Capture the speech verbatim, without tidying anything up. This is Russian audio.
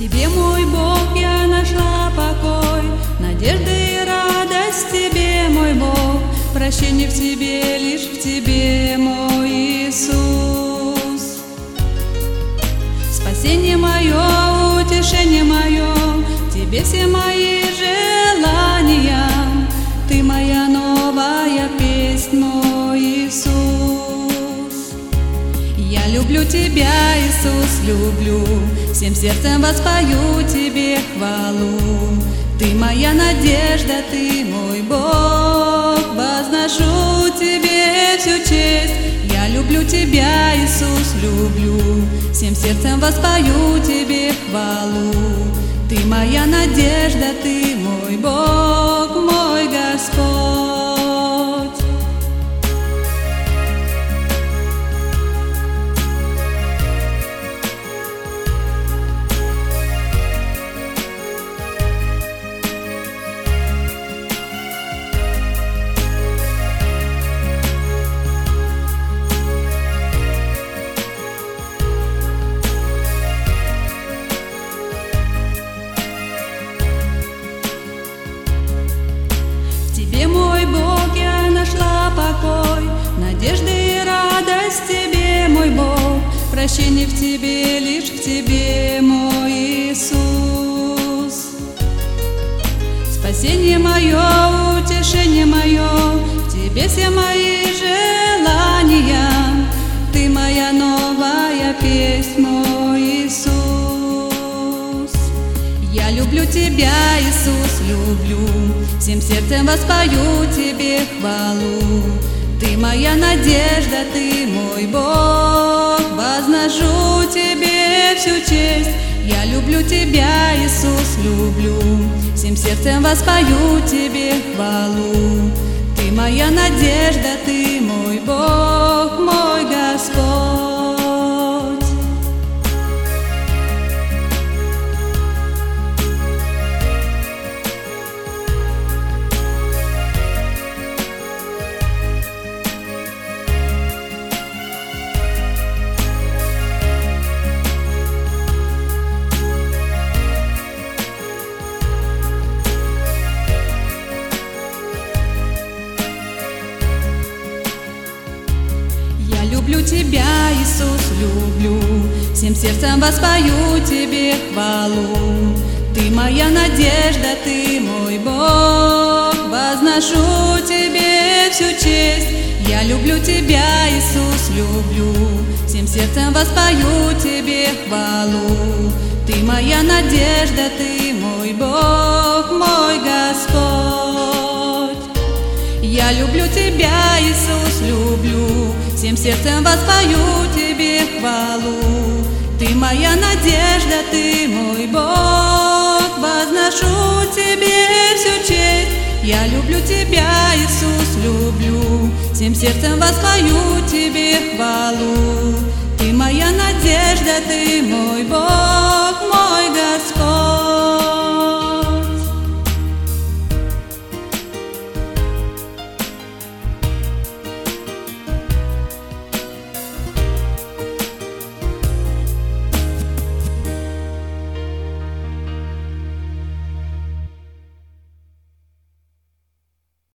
Тебе, мой Бог, я нашла покой, надежда и радость в Тебе, мой Бог, прощение в Тебе, лишь в Тебе, мой Иисус. Спасение мое, утешение мое, в Тебе все мои желания. Ты моя новая песнь, мой Иисус. Я люблю Тебя, Иисус, люблю, всем сердцем воспою Тебе хвалу. Ты моя надежда, Ты мой Бог, возношу Тебе всю честь. Я люблю Тебя, Иисус, люблю, всем сердцем воспою Тебе хвалу. Ты моя надежда, Ты мой Бог, мой Господь. Тебе, мой Бог, я нашла покой, надежда и радость в Тебе, мой Бог, прощение в Тебе, лишь в Тебе, мой Иисус. Спасение мое, утешение мое, в Тебе все мои желания. Ты моя новая песнь, мой Иисус. Я люблю Тебя, Иисус, люблю, всем сердцем воспою Тебе хвалу. Ты моя надежда, Ты мой Бог, возношу Тебе всю честь. Я люблю Тебя, Иисус, люблю, всем сердцем воспою Тебе хвалу. Ты моя надежда, Ты мой Бог, мой Господь. Люблю Тебя, Иисус, люблю, всем сердцем воспою Тебе хвалу. Ты моя надежда, Ты мой Бог, возношу Тебе всю честь. Я люблю Тебя, Иисус, люблю, всем сердцем воспою Тебе хвалу. Ты моя надежда, Ты мой Бог, мой Господь. Я люблю Тебя, Иисус, люблю, всем сердцем воспою Тебе хвалу. Ты моя надежда, Ты мой Бог, возношу Тебе всю честь. Я люблю Тебя, Иисус, люблю, всем сердцем воспою Тебе хвалу. Ты моя надежда, Ты мой Бог.